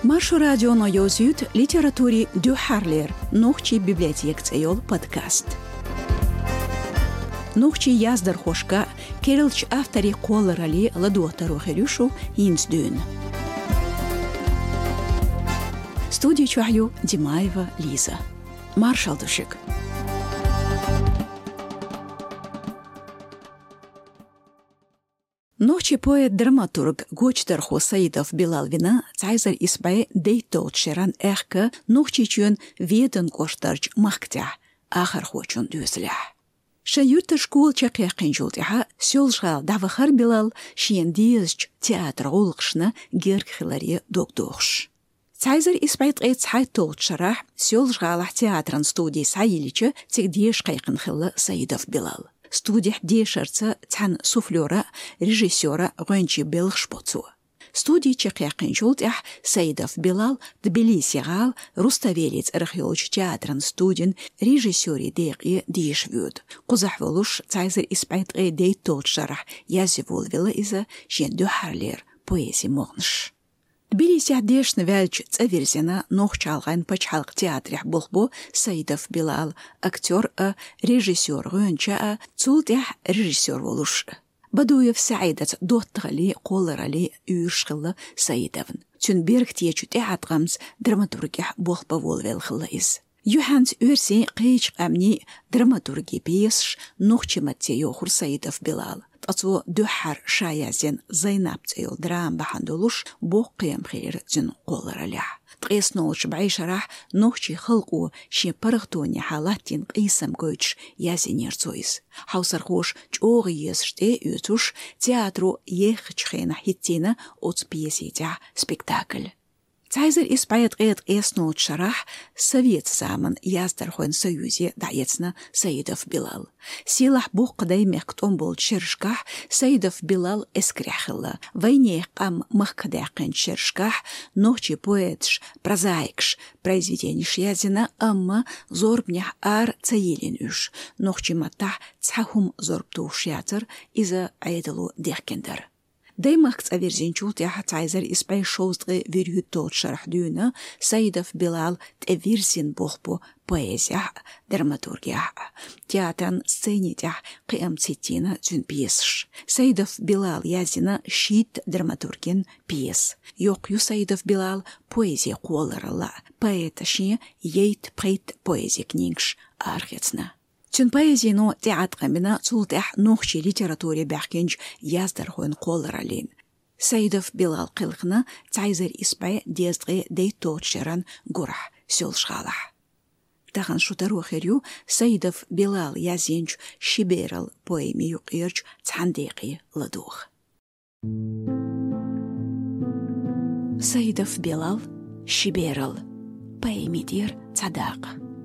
Маршу радионо ёзют литератури дю харлер, нухчи библиотек цейол подкаст. Нухчи яздар хошка, керилч автори қолырали ладуатару херюшу инсдюн. Студия чухаю Димаева Лиза. Маршал душик. Ночи поэт-драматург Гочтарху Саидов Билалвина цайзар испай дейтолчеран эхка нухчи чун веден коштарч махктя, ахар хочун дюслях. Шаюрта школ чакяқин жултиха сёлжгал давахар Билал шиендизч театр улгшна геркхилари докдохш. Цайзар испай цайтолчерах сёлжгалах театран студии Саилича цигдеш кайқынхилла Саидов Билал. Студия дешерца цан суфлера, режиссера Гончи Белхшпоцу. Студия чекяқин жултях Саидов Билал Тбилисигал Руставелец археолог театран студен режиссери деqi дешвюд. Кузахволуш цайзер испайт дейт толчарах язеволвела иза жендю харлер поэзи могнш. Тбилиси дешны вяльч цаверзена нохчалган пачалк театрях болбо Саидов Билал актер режиссер гонча цултях режиссер волуш. Бадуев Саидат доттгали қолырали үйіршқылы Саидовын. Тюнберг течу театрамс драматургих болбо волвелхылы из. Юханс үрси қейч амни драматурги пьесш нохчиматте йохур Саидов Билал. Тацу духар шаязен Зайнап цейл драм бахандулуш боққиям хейр зин қолыралях. Тқеснолш байшарах нохчи хылқу ши парықтуни халаттин қисам көйч язенер цойыз. Хаусархош чоғы езште ütуш театру ехчхена хиттина оц пьесетя спектакль. Цайзер испает эснолш шарах совет заман яздархойн союзе даецна Саидов Билал. Силах боққадай мехктон бол чершках Саидов Билал эскряхылла. Войне қам махкадяқын чершках ночи поэтш, прозаикш, произведениш язина амма зорбнях ар цаилин үш. Ночи матах цахум зорбтуш языр иза айдалу дехкендер. Даймахц аверзинчул тяха цайзер испай шоустгы верют тот шархдюна Саидов Билал t'averзин бохпо поэзия драматургия. Театран сцене тях қиам цитина зюн пьесш. Саидов Билал язина щит драматургин пьес. Йоқ ю Саидов Билал поэзия қолырала. Поэта ши ейт прейт поэзия книгш архецна. Тюн поэзияно театрамина цултях нохчи литературе бяхкенч яздархойн қолыралин. Саидов Билал қилқна цайзер испай дездғи дейтотшеран гурах сёлшғалах. Таған шутару херю Саидов Билал язенч шиберал поэми юқирч цандеқи ладух. Саидов Билал шиберал поэми дир цадақ.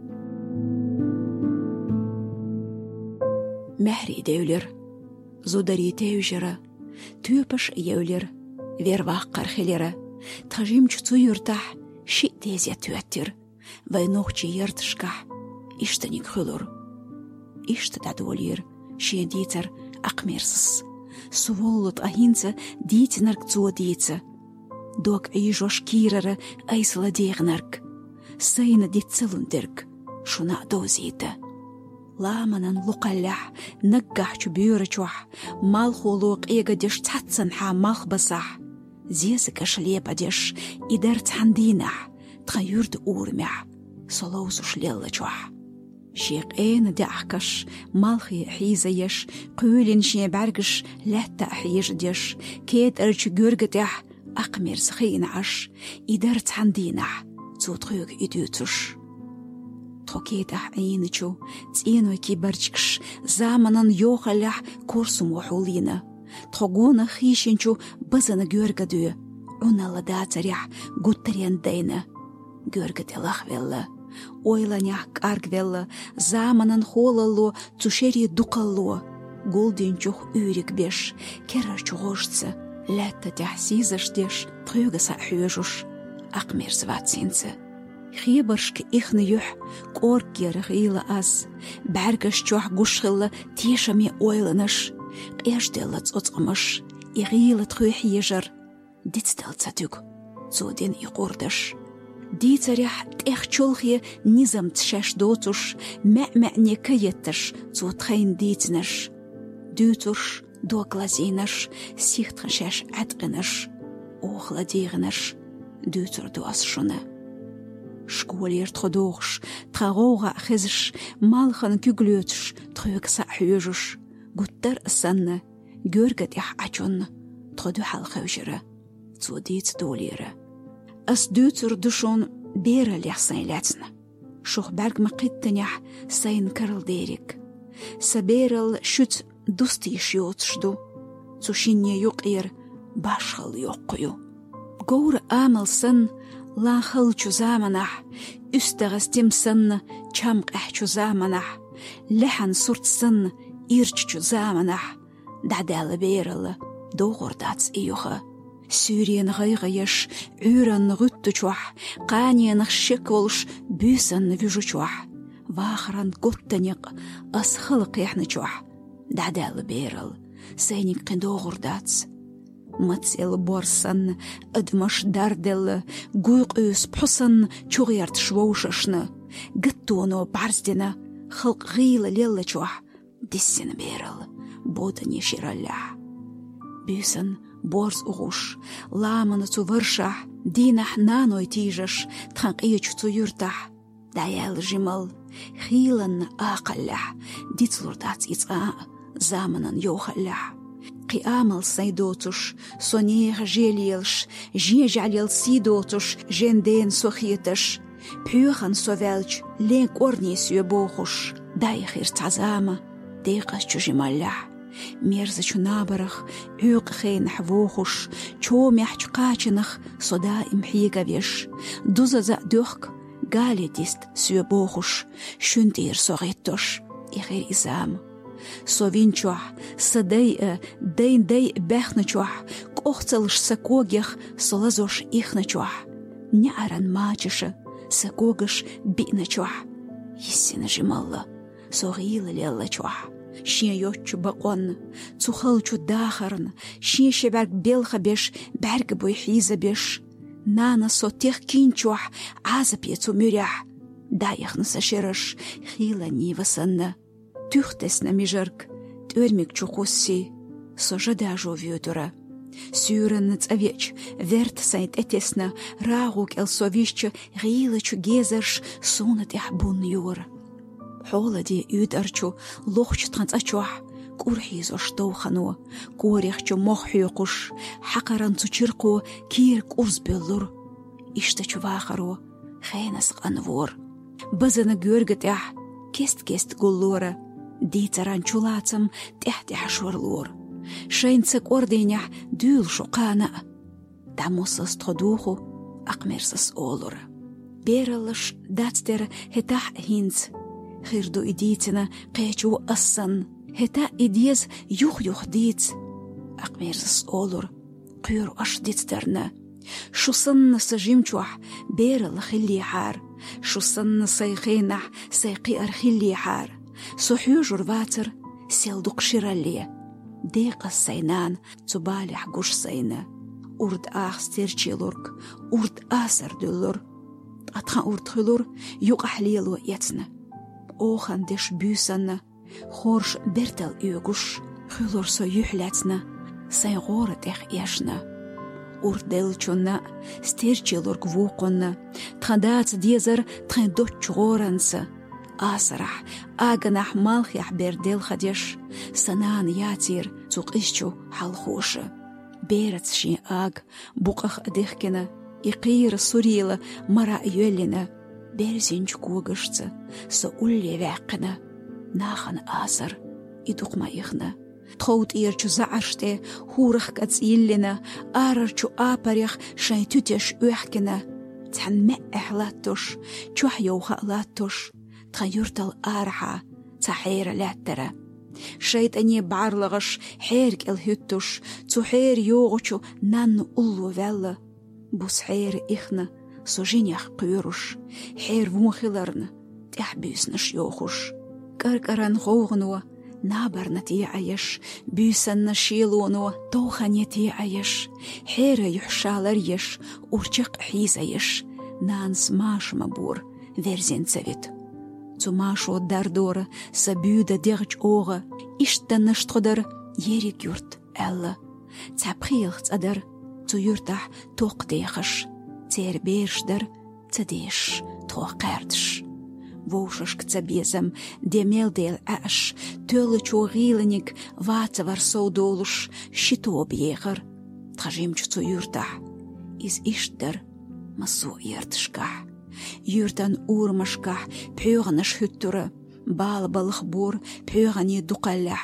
Мәхри деулер, зудари теужера, түйпіш еулер, вервақ қархелері, тажим чуцу юртах, ши тезе түйеттер, вайнохчи ертышках, иштанік хылыр. Ишты дадуолер, ши дейтер ақмерсіз. Суволлут ахинца дейтінарк цуа дейці. Док айжош кирары айсыла дейгінарк. Сайны дейтсылындырк, шуна дозейті. Ламанан луқаллах, наггах чубюрачуах, малхулуq егадеш цатсанха малхбасах, зезыкаш лепадеш, идар цандинах, тхаюрд урмях, солоусуш леллачуах. Шеq эйн дяхкаш, малхи хизаеш, қуйлин шебаргаш, ләтта хиждеш, кет арч гүргатях, ақмерз хейнаш, идар цандинах, цутхуг идюцуш. Тхокетах айнычу, цинуй кибарчкш, заманан йохалях курсум ухулина. Тхогуна хищенчу базана гюргадю, унала дацарях гуттарян дейна. Гюргателах велла, ойланях каргвелла, заманан холалло, цушери дукалло. Гулдинчух юрик беш, керарчугошца, лятта тяхсизаштеш, тхюгаса хюжуш, ақмерзватсинца. خيبرشك إخن يح كورك يرغيل أس باركش جوح قشغل تيشمي أويلنش قيش دلت أطقمش يغيل تخوح يجر ديت دلت تدوك цоден иқордаш. Дицарях тяхчолхи низам тшаш доцуш, мя-мя-не каетташ, цотхайн дицнаш. Дюцуш, доклазинаш, сихтхашаш атқинаш, охладигнаш, дюцур дуасшуна. Школер тходоғш, тғауға хезш, малхан күглөтш, тғөкса хүйжуш, гуттар санна, görgät ях ачон, тходу халхаушыра, цодиц долера. Ас дюцур душон бера лях сайляцна. Шух берг мақиттанях сайн карл дерик. Саберал шүц дусти шиотшду, цушинне юқир башхал юққю. Гаур амалсан лахал чузаманах, үстагас тимсан чамқ чузаманах, лехан суртсан ирч чузаманах, дадал берал доғордац июха. Сюрien гайгаяш, үран гуттучуах, қаниянах шекволш, бюсан вюжучуах, вахран готтаник, асхылық яхнычуах, дадал берал, сайник қиндоғырдац. Мацел борсан, адмаш дардел, гуйқ өс пұсан, чуғиярт швоушашны, гыттуыну барздина, хылқ ғилы леллачуах, диссен берал, бодане шираллах. Бюсан борс уғуш, ламаны цу выршах, динах наной тижаш, тханқиюч цу юртах, даял жимал, хилан ақаллах, дицлурдац ица, заманан йохаллах. Қиамал сайдоцуш, сонех желиелш, жежалел сидоцуш, женден сохиеташ, пюхан совелч, ленк орнесю бохуш, дайхир цазама, дейқас чужималлах. Мерзачу набарах, үқхейн хвохуш, чомяхч қачынах, сода имхигавеш, дузаза дөхк, галетист сюбохуш, шүнтир соғиттош, ихер изам. Совинчуах, садай дэй бэхначуах, кохцалш сакогях, солазош ихначуах. Няран мачыша, сакогаш биначуах. Ессина жималла, соғилы леллачуах. Шия йотчу бақон, цухалчу дахарн, шия шеберг белха беш, берг бойхиза беш. Нана сотех кинчуах, азап яцу мюрях. Дайхна сашираш, хила нивасанна. Тюхтесна мижарк, тюрмик чухусси, сожадажу вютура. Сюрен цавеч, верт сайт этесна, рагук элсовищу, гилачу гезерш, сунат яхбун юра. Холоди юдарчу, лохч транцачуах, курхизо штоухану, корихчу мохюкуш, хакаранцу чирку, кир курсбеллур, иштачу вахару, хейнас анвор. Базана гюргатях, кест гуллура, дицаран чулацам, тях шурлур. Шейнцек орденях, дюл шуқана, дамусас тходуху, акмерсас олура. Бералаш дацтер хетах хинц, خيردو إديتنا قيچو أصن هتا إديز يخ ديت أقميرس أولور قير أشديت درنا شو صن سجيمچوح بيرل خلي حار شو صن سيخينح سيقي أرخلي حار سحيوجر واتر سيلدوق شرالي ديق السينان تبالح قوش سينا أورد آخ ستيرچيلورك أورد آسر دولور أتخان أورد خلور يوقح ليلو يتنا Ohan desh büsanna, horsh bertel ugush, khulor so yuhlatsna, say gorat eshna. Urdelchonna, sterchilor gvokonna, tradats diezer tren dochgoransa, asrah, aganah malchah berdel khadesh, sanan yatir, zuqischu halkhosha. Berats shi ag, buqach adechkena, iqir surila, mara yelena. Берзинч кугашца, со улле вяқна, нахан асар, идуқма ихна. Тхоут ирчу зааште, хурах кац иллина, арарчу апарях, шайтютеш уяхкина. Тхан мэ'эхлаттуш, чух йохалаттуш, тхан юртал арха, цахейра латтара. Шайтани барлагаш, херк элхюттуш, цухейр йогучу, нанну уллу велла. Бусхейр ихна, سوجينيخ قيروش حير ومخلرن تحبيسنش يوخوش كاركاران غوغنوا نابرنتي عيش بيسن شيلونو توخنيتي عيش حيرة يحشالر يش ورچق حيز عيش نانس ماش مبور verzen savit. Zu masho dardora sabüda derch ora ishta nashtrodar yerik yurt ella. Zaprilchts adar zu yurtah toqdechash zerbeershdar zadesh toqertsh. Вошашк цабезам демелдел аш тёлы чогиланик вацавар соудолуш щитоб ехар. Тхажимч цу юртах из иштдар масу яртшках. Юртан урмашках пёганаш хүттура бал балхбур пёгани дуқаллах.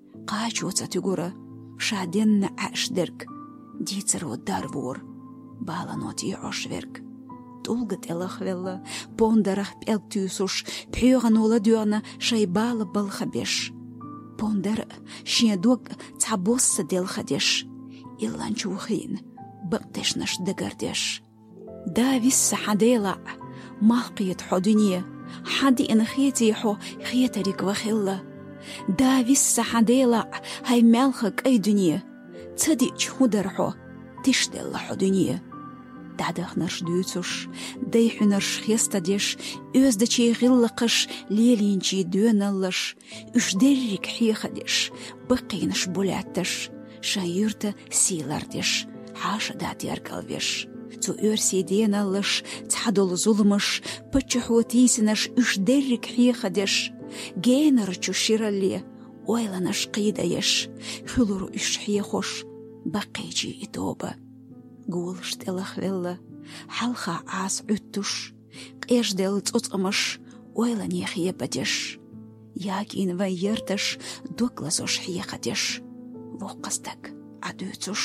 Қачуца тюгура шаденна ашдерг дицаро дарвур баланоти ошверг. Тулгат элахвелла пондарах пелтюсуш пёганола дюана шайбала балхабеш. Пондар шиедук цабосса делхадеш. Иланчухин бактешнаш дегардеш. دا висса حديلا ماقية حدنية حدي إن خيتي حو خيتريك وخلا دا висса حديلا هاي مالخك أي دنيا تصدق حدر حو تشتل حدنية دادخ نرش دوتوش دايح نرش خيستدش أزدشي غلقش ليلينشي دونالش اش دريك حيخدش بقينش بولاتش شايرت سيلاردش حاشا داتي أركالوش zu örsideenallish txadol zulmish pachahotisinesh ishderrik hiichadesh geenarchu shiralli oylanash qidayesh khuluru ishhiihosh baqiji itoba gulsht elachvella halcha as uttush qeshdel tsotsamash oylani khiepadesh yakin vayertash doklasosh hiichadesh voqastak adutsush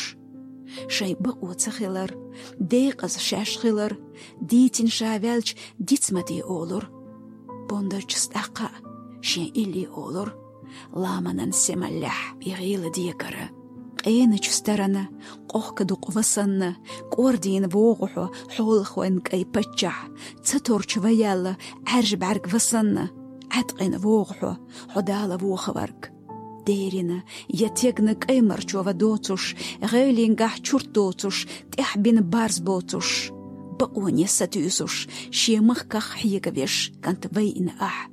شايبق وتسخيلر ديقز شاشخيلر ديتين شاوالج ديتمتي أولر بوندرج استقا شين إلي أولر لامنان سمالح بيغيل ديكرا قينج سترنا قوك دوق وصن قوردين بوغحو حولخوين كي بجح تتورج ويال عرج بعرق وصن عتقين بوغحو حدال بوخورك ديرنا يتيقنك أي مرجوة دوتوش غيلينقاح چورتوتوش تحبين بارز بوتوش بقوان يستيوسوش شي مخكخ حيقبيش كانت بيين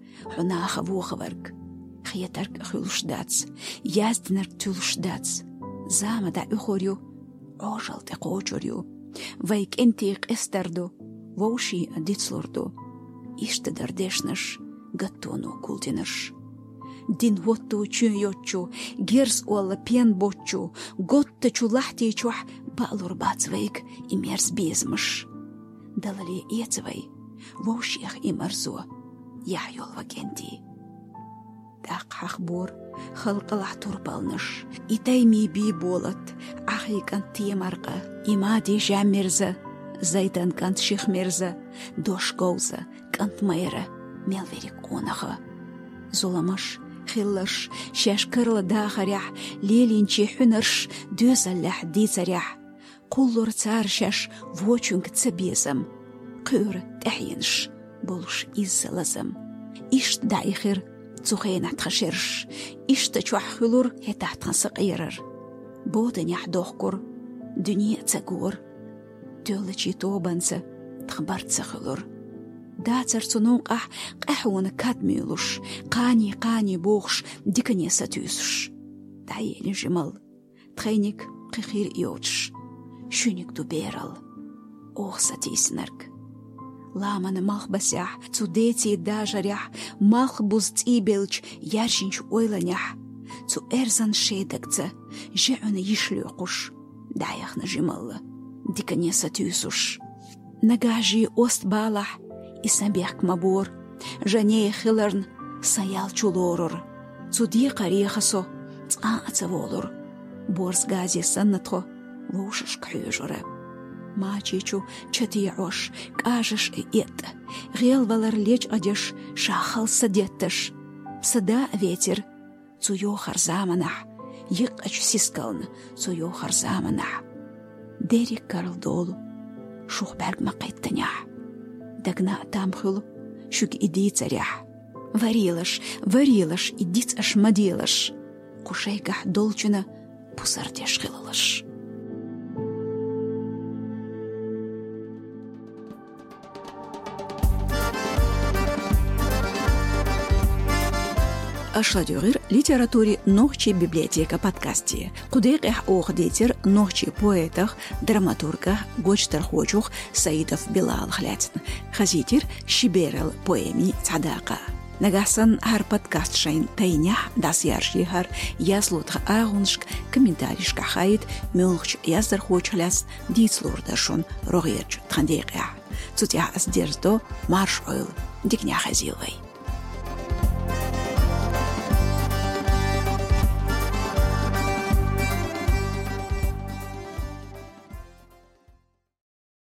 حناخ بوخورك خيترك أخيلوش داتس يازدنر تولوش داتس زاما دا أخوريو عوشل تقوچوريو ويك انتيق استردو ووشي ديتسلوردو إشتدر ديشنش قطونو كولتينش دين وطو چو يوچو گرس اولا پين بوچو گوت چو لحتي چوح بالور باتزويك اميرس بيزمش دلالي ايتزوي ووشيخ امرزو يحيول وكنتي داق حخبور خلق لحتور بالنش اتايمي بي بولت اخي كانت تيمارقا امادي جاميرزا زيدان كانت شيخ ميرزا دوش غوزا كانت ميرا ميلفيري قونغا زولمش خلش شاش كرل داخريح ليلينشي حنرش دوزالح ديزاريح قولور تار شاش ووچونك تسبيزم قور تحينش بولش إزلزم إشت دايخر تخينة تخشرش إشت تشوح خلور هتاح تنسقيرر بودن يحدوخكور دنيا تساقور دولتشي توبانسا تخبرت سخلور داتر تنوقح قحون كادميلوش قاني بوخش ديكني ساتيوسش دايلي جمال تخينيك قخير يوتش شونيك دوبيرال اوخ ساتيسنرك لامن مالخ بسيح تو ديتي داجريح مالخ بوزتي بيلج يارشينش اويلانيح تو ارزان شيدكتزا جعون يشلوقش دايخنا جمال ديكني ساتيوسش نجاجي اوست بالح إسنبيحك مبور جانيه خلرن سيال چولورور تودي قريخسو تقاعتسوولور بورس غازي سنتخو ووشش كحيجورا ما چيچو چتيعوش كاجش إيت غيل والر ليج أديش شاخل سديتش سدا ветер цу يوخر زامنح يقاچ سيسكالن цу يوخر زامنح ديري كارل دولو شوخ برق مقيت تنيح دقنا تامخلو شوك إدي تريح варилаш, и диц аш маделаш. Кушайгах долчина пусардеш хилалаш. Ашладюгир литературе нохчи библиотека подкасте. Кудеях охдетер нохчи поэтах, драматургах, гочтар хочух Саидов Билал хлятин. Хазитер шиберал поэми цадака. Нагасан хар подкаст шайн тайнях дас яршихар яслутха агуншк комментаришка хайт мюнхч яздар хочляс дицлурдашун рогерч тхандея. Цутя аздерздо марш ойл дикня хазилвай.